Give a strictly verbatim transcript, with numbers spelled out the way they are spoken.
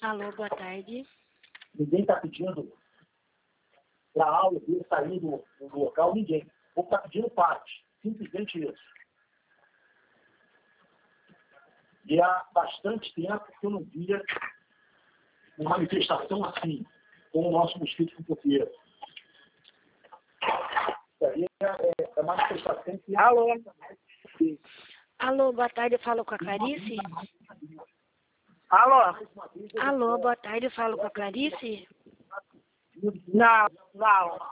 Alô, boa tarde. Ninguém está pedindo para a aula dele sair do, do local, ninguém. O povo está pedindo parte, simplesmente isso. E há bastante tempo que eu não via uma manifestação assim, com o nosso mosquito pipoqueiro. Isso aí é, é, é manifestação que... Alô? Alô, boa tarde, eu falo com a Clarice? Alô? Alô, boa tarde, eu falo com a Clarice? Não, não.